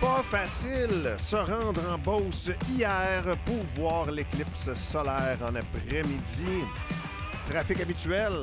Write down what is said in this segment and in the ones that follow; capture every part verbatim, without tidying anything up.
Pas facile se rendre en Beauce hier pour voir l'éclipse solaire en après-midi. Trafic habituel,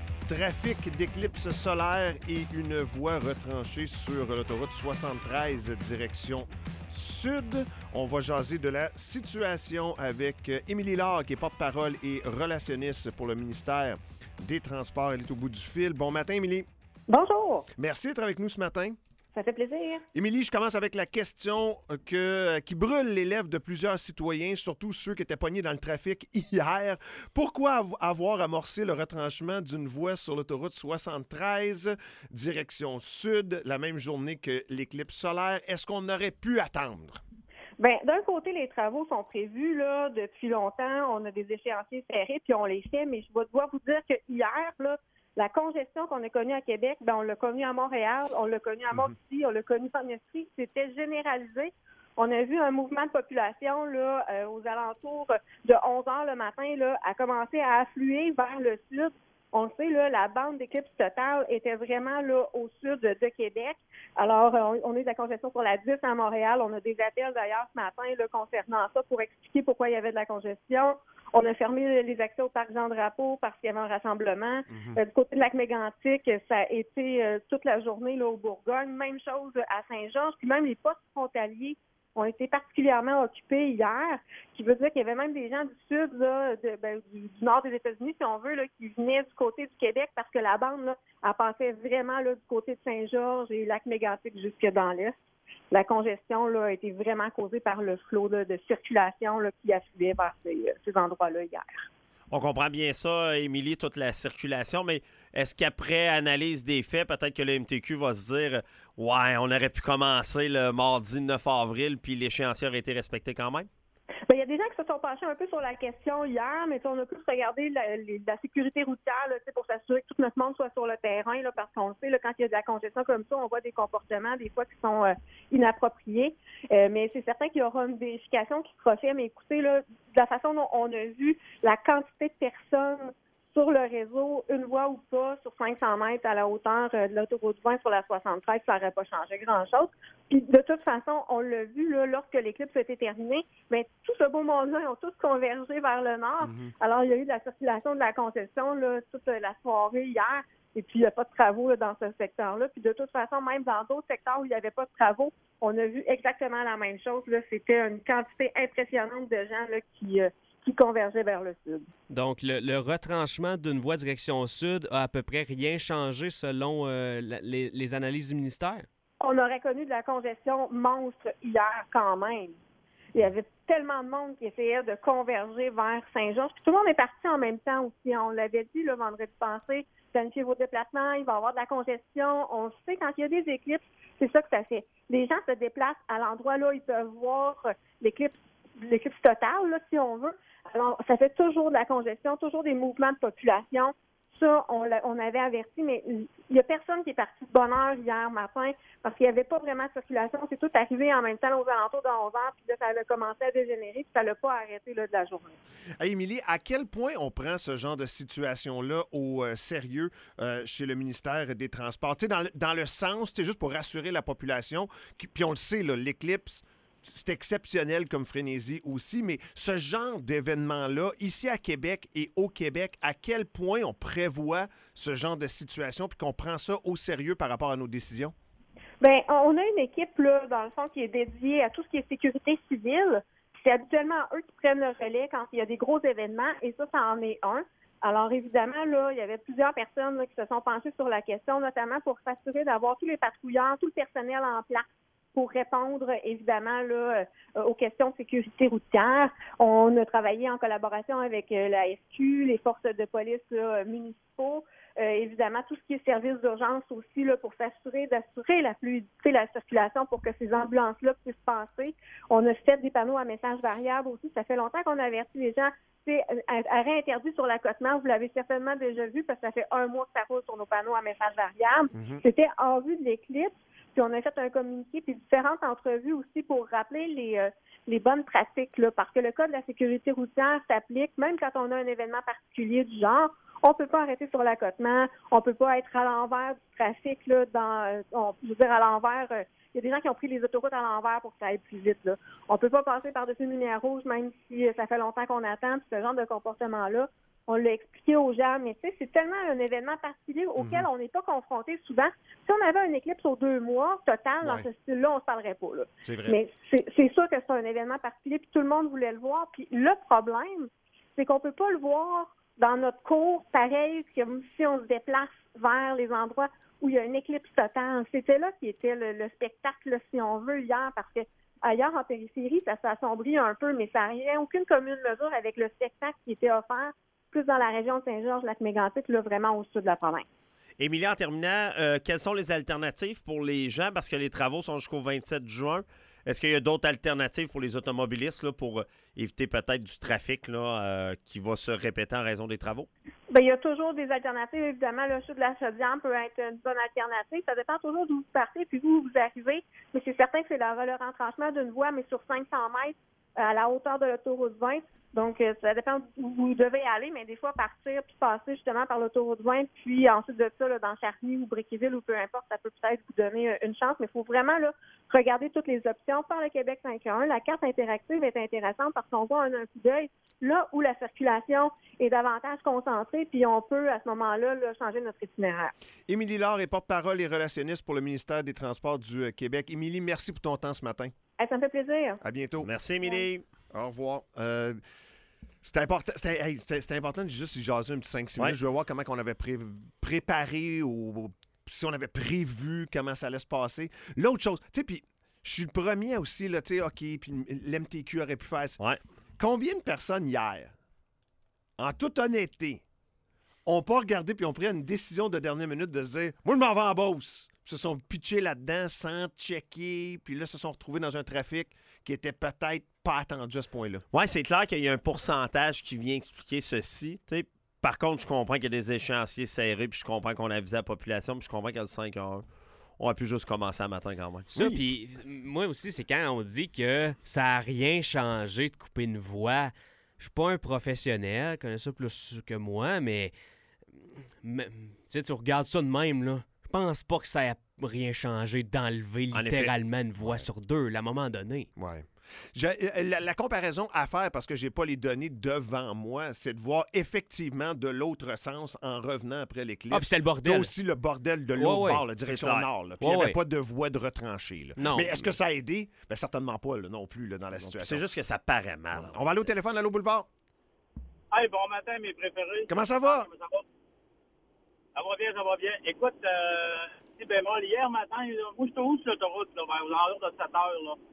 trafic d'éclipse solaire et une voie retranchée sur l'autoroute soixante-treize direction sud. On va jaser de la situation avec Émilie Laure, qui est porte-parole et relationniste pour le ministère des Transports. Elle est au bout du fil. Bon matin, Émilie. Bonjour. Merci d'être avec nous ce matin. Ça fait plaisir. Émilie, je commence avec la question que, qui brûle les lèvres de plusieurs citoyens, surtout ceux qui étaient pognés dans le trafic hier. Pourquoi avoir amorcé le retranchement d'une voie sur l'autoroute soixante-treize, direction sud, la même journée que l'éclipse solaire? Est-ce qu'on aurait pu attendre? Bien, d'un côté, les travaux sont prévus là, depuis longtemps. On a des échéanciers serrés, puis on les fait. Mais je vais devoir vous dire que hier, là, la congestion qu'on a connue à Québec, ben on l'a connue à Montréal, on l'a connue à Montpetit, on l'a connue en Estrie. C'était généralisé. On a vu un mouvement de population là, euh, aux alentours de onze heures le matin là, a commencé à affluer vers le sud. On le sait, là, la bande d'éclipse totale était vraiment là, au sud de, de Québec. Alors, on, on a eu de la congestion sur la dix à Montréal. On a des appels d'ailleurs ce matin là, concernant ça pour expliquer pourquoi il y avait de la congestion. On a fermé les accès au parc Jean-Drapeau parce qu'il y avait un rassemblement. Mm-hmm. Euh, du côté de Lac-Mégantic, ça a été euh, toute la journée là, au Bourgogne. Même chose à Saint-Georges. Puis même les postes frontaliers ont été particulièrement occupés hier, qui veut dire qu'il y avait même des gens du sud, là, de, ben, du, du nord des États-Unis, si on veut, là, qui venaient du côté du Québec parce que la bande, là, elle passait vraiment là, du côté de Saint-Georges et Lac-Mégantic jusque dans l'est. La congestion là, a été vraiment causée par le flot là, de circulation là, qui affluait vers ces, ces endroits-là hier. On comprend bien ça, Émilie, toute la circulation, mais est-ce qu'après analyse des faits, peut-être que le M T Q va se dire « Ouais, on aurait pu commencer le mardi neuf avril, puis l'échéancier aurait été respecté quand même? » Bien, il y a des gens qui se sont penchés un peu sur la question hier, mais on a plus regardé la, la sécurité routière là, pour s'assurer que tout notre monde soit sur le terrain, là, parce qu'on le sait, là, quand il y a de la congestion comme ça, on voit des comportements des fois qui sont euh, inappropriés. Euh, mais c'est certain qu'il y aura une vérification qui sera faite. Mais écoutez, là, de la façon dont on a vu la quantité de personnes sur le réseau, une voie ou pas, sur cinq cents mètres à la hauteur de l'autoroute vingt sur la soixante-treize, ça n'aurait pas changé grand-chose. Puis de toute façon, on l'a vu là, lorsque l'éclipse a été terminée, mais tout ce beau monde-là, ils ont tous convergé vers le nord. Mm-hmm. Alors, il y a eu de la circulation, de la congestion là, toute la soirée hier, et puis il n'y a pas de travaux là, dans ce secteur-là. Puis de toute façon, même dans d'autres secteurs où il n'y avait pas de travaux, on a vu exactement la même chose. Là. C'était une quantité impressionnante de gens là, qui... Euh, qui convergeait vers le sud. Donc, le, le retranchement d'une voie direction sud a à peu près rien changé selon euh, la, les, les analyses du ministère? On aurait connu de la congestion monstre hier quand même. Il y avait tellement de monde qui essayait de converger vers Saint-Georges. Puis tout le monde est parti en même temps aussi. On l'avait dit le vendredi passé, planifiez vos déplacements, il va y avoir de la congestion. On sait quand il y a des éclipses, c'est ça que ça fait. Les gens se déplacent à l'endroit là où ils peuvent voir l'éclipse, l'éclipse totale, là, si on veut. Alors, ça fait toujours de la congestion, toujours des mouvements de population. Ça, on, on avait averti, mais il n'y a personne qui est parti de bonne heure hier matin parce qu'il n'y avait pas vraiment de circulation. C'est tout arrivé en même temps aux alentours de onze heures, puis là, ça a commencé à dégénérer, puis ça ne l'a pas arrêté là, de la journée. Hey, Émilie, à quel point on prend ce genre de situation-là au euh, sérieux euh, chez le ministère des Transports? Tu sais, dans, le, dans le sens, c'est juste pour rassurer la population, puis on le sait, là, l'éclipse, c'est exceptionnel comme frénésie aussi, mais ce genre d'événement-là, ici à Québec et au Québec, à quel point on prévoit ce genre de situation puis qu'on prend ça au sérieux par rapport à nos décisions? Bien, on a une équipe, là, dans le fond, qui est dédiée à tout ce qui est sécurité civile. C'est habituellement eux qui prennent le relais quand il y a des gros événements, et ça, ça en est un. Alors, évidemment, là, il y avait plusieurs personnes là, qui se sont penchées sur la question, notamment pour s'assurer d'avoir tous les patrouilleurs, tout le personnel en place pour répondre, évidemment, là, euh, aux questions de sécurité routière. On a travaillé en collaboration avec euh, la S Q, les forces de police là, municipaux, euh, évidemment, tout ce qui est service d'urgence aussi, là, pour s'assurer d'assurer la fluidité de la circulation pour que ces ambulances-là puissent passer. On a fait des panneaux à messages variables aussi. Ça fait longtemps qu'on a averti les gens. C'est arrêt interdit sur l'accotement, vous l'avez certainement déjà vu parce que ça fait un mois que ça roule sur nos panneaux à messages variables. Mm-hmm. C'était en vue de l'éclipse. Puis on a fait un communiqué, puis différentes entrevues aussi pour rappeler les, euh, les bonnes pratiques, là, parce que le code de la sécurité routière s'applique même quand on a un événement particulier du genre. On ne peut pas arrêter sur l'accotement, on ne peut pas être à l'envers du trafic, là, dans, on, je veux dire, à l'envers, il euh, y a des gens qui ont pris les autoroutes à l'envers pour que ça aille plus vite, là. On ne peut pas passer par-dessus une lumière rouge, même si euh, ça fait longtemps qu'on attend, puis ce genre de comportement-là. On l'a expliqué aux gens, mais tu sais, c'est tellement un événement particulier auquel mm-hmm. on n'est pas confronté souvent. Si on avait un éclipse aux deux mois total, ouais. dans ce style-là, on ne se parlerait pas. Là. C'est vrai. Mais c'est, c'est sûr que c'est un événement particulier, puis tout le monde voulait le voir. Puis le problème, c'est qu'on ne peut pas le voir dans notre cours pareil que si on se déplace vers les endroits où il y a un éclipse total. C'était là qui était le, le spectacle, si on veut, hier, parce que ailleurs en périphérie, ça s'assombrit un peu, mais ça n'a rien, aucune commune mesure avec le spectacle qui était offert plus dans la région de Saint-Georges, Lac-Mégantic, là, vraiment au sud de la province. Émilie, en terminant, euh, quelles sont les alternatives pour les gens? Parce que les travaux sont jusqu'au vingt-sept juin. Est-ce qu'il y a d'autres alternatives pour les automobilistes là, pour éviter peut-être du trafic là, euh, qui va se répéter en raison des travaux? Bien, il y a toujours des alternatives. Évidemment, le chute de la Chaudière peut être une bonne alternative. Ça dépend toujours d'où vous partez puis d'où vous arrivez. Mais c'est certain que c'est le, le retranchement d'une voie, mais sur cinq cents mètres à la hauteur de l'autoroute vingt. Donc, ça dépend où vous devez aller, mais des fois, partir puis passer justement par l'autoroute vingt, puis ensuite de ça, là, dans Charny ou Bréquéville ou peu importe, ça peut peut-être vous donner une chance, mais il faut vraiment là, regarder toutes les options. Par le Québec cinq un un, la carte interactive est intéressante parce qu'on voit en un coup d'œil là où la circulation est davantage concentrée, puis on peut, à ce moment-là, là, changer notre itinéraire. Émilie Laure est porte-parole et relationniste pour le ministère des Transports du Québec. Émilie, merci pour ton temps ce matin. Hey, ça me fait plaisir. À bientôt. Merci, Émilie. Ouais. Au revoir. Euh, c'était important, c'était, hey, c'était, c'était important de juste y jaser un petit cinq six minutes. Ouais. Je veux voir comment on avait pré- préparé ou si on avait prévu comment ça allait se passer. L'autre chose, tu sais, puis je suis le premier aussi, là, tu sais, OK, puis l'M T Q aurait pu faire ça. Ouais. Combien de personnes hier, en toute honnêteté, ont pas regardé puis ont pris une décision de dernière minute de se dire « Moi, je m'en vais en Beauce ». Se sont pitchés là-dedans sans checker, puis là, se sont retrouvés dans un trafic qui était peut-être pas attendu à ce point-là. Oui, c'est clair qu'il y a un pourcentage qui vient expliquer ceci. T'sais, par contre, je comprends qu'il y a des échéanciers serrés, puis je comprends qu'on a avisé la population, puis je comprends qu'il y a le cinq à un. On a pu juste commencer un matin quand même. Ça, puis moi aussi, c'est quand on dit que ça n'a rien changé de couper une voie. Je suis pas un professionnel, je connais ça plus que moi, mais, mais tu regardes ça de même, là. Je pense pas que ça ait rien changé d'enlever littéralement une voie ouais. sur deux là, à un moment donné. Oui. La, la comparaison à faire, parce que j'ai pas les données devant moi, c'est de voir effectivement de l'autre sens en revenant après l'éclipse. Ah, puis c'est le bordel. C'est aussi le bordel de l'autre ouais, bord, ouais. la direction nord. Là. Puis il ouais, n'y avait ouais. pas de voie de retranchée. Là. Non. Mais est-ce que ça a aidé? Bien, certainement pas là, non plus là, dans la non, situation. C'est juste que ça paraît mal. On va aller au téléphone, allô Boulevard. Hey, bon matin, mes préférés. Comment ça va? Comment ça va? Ça va bien, ça va bien. Écoute, euh, c'est bémol. Hier matin, là, moi, je suis au haut sur l'autoroute, là, vers aux alentours de sept heures. Là.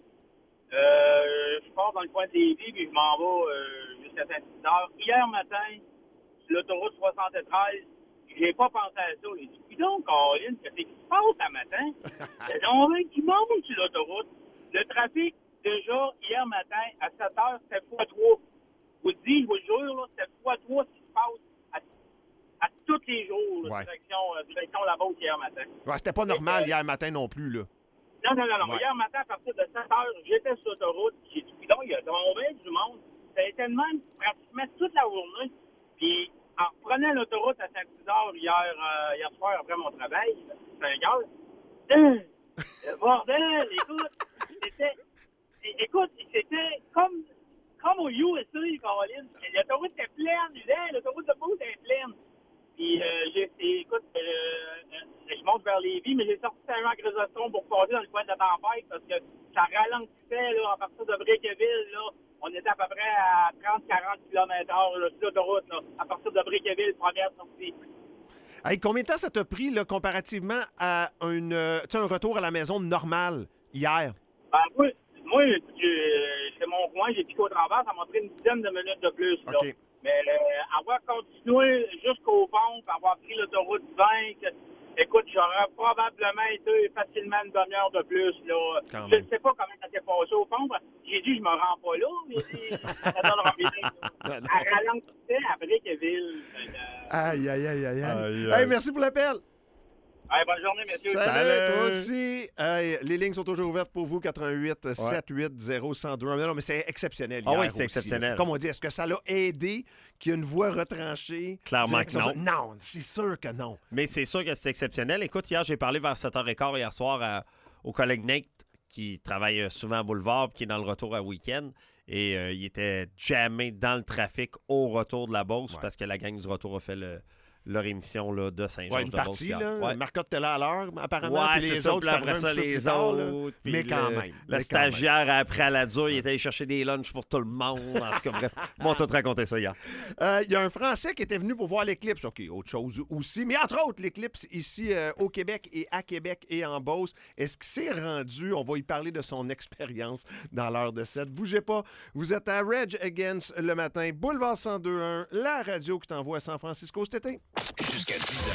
Euh, je pars dans le coin de Lévis, puis je m'en vais euh, jusqu'à Saint-Hilaire. Hier matin, sur l'autoroute soixante-treize, j'ai pas pensé à ça. J'ai dit, puis donc, Caroline, qu'est-ce qui se passe ce matin? C'est donc qui monte sur l'autoroute. Le trafic, déjà, hier matin, à sept heures, c'était fois trois. Je vous le dis, je vous le jure, là, c'était fois trois ce qui se passe à, à tous les jours, là, ouais. direction, euh, direction la Beauce hier matin. Ouais, c'était pas normal euh, hier matin non plus, là. Non, non, non, non. Ouais. Hier matin, à partir de sept heures, j'étais sur l'autoroute. J'ai dit, donc, il y a tombé du monde. Ça a été de même pratiquement toute la journée. Puis, en reprenant l'autoroute à Saint-Hilaire hier, euh, hier soir, après mon travail, cinq heures, euh, le bordel, écoute, c'était, écoute, c'était comme, comme au U S A, Caroline. L'autoroute était pleine, l'autoroute de Beauce était pleine. Puis, euh, j'ai, écoute, euh, euh, je monte vers Lévis, mais j'ai sorti Saint-Jean-Chrysostome pour passer dans le coin de la tempête parce que ça ralentissait, là, à partir de Bréquéville, là. On était à peu près à trente à quarante kilomètres heure, là, sur l'autoroute, là, à partir de Bréquéville, première sortie. Hey, combien de temps ça t'a pris, là, comparativement à une, euh, un retour à la maison normal hier? Ben, moi, moi c'est mon coin, j'ai piqué au travers, ça m'a pris une dizaine de minutes de plus, là. Okay. Mais euh, avoir continué jusqu'au pont, avoir pris l'autoroute vingt, écoute, j'aurais probablement été facilement une demi-heure de plus. Là. Je ne sais pas comment ça s'est passé au pont. J'ai dit, je me rends pas là. J'ai dit, ça donnera bien. À ralentissait à Bréquéville. Aïe, aïe, aïe, aïe, aïe. Hey, merci pour l'appel. Hey, bonne journée, messieurs. Salut, Salut. toi aussi. Hey, les lignes sont toujours ouvertes pour vous, quatre un huit, sept huit zéro, un zéro deux. Non, mais c'est exceptionnel. Ah hier oui, c'est aussi, exceptionnel. là. Comme on dit, est-ce que ça l'a aidé qu'il y a une voix retranchée? Clairement que Direction- non. Non, c'est sûr que non. Mais c'est sûr que c'est exceptionnel. Écoute, hier, j'ai parlé vers sept heures quinze hier soir à- au collègue Nate, qui travaille euh, souvent à Boulevard, puis qui est dans le retour à week-end. Et euh, il était jammé dans le trafic au retour de la Beauce Ouais. parce que la gang du retour a fait le- leur émission là, de Saint-Georges Ouais, une de Beauce partie, hier. là. Ouais. Marcotte était là à l'heure, apparemment. Ouais, puis c'est les ça. autres, Puis après c'était ça, un petit peu les plus tard, là. autres. puis Mais quand le- même. Le mais quand stagiaire, après à la dure, il était allé chercher des lunchs pour tout le monde. En tout cas, bref, moi, tout raconté ça hier. Euh, Il y a un Français qui était venu pour voir l'éclipse. OK, autre chose aussi. Mais entre autres, l'éclipse ici euh, au Québec et à Québec et en Beauce. Est-ce qu'il s'est rendu? On va y parler de son expérience dans l'heure de sept. Bougez pas. Vous êtes à Reg Against le matin. Boulevard cent deux point un, la radio qui t'envoie à San Francisco cet été. Jusqu'à dix heures.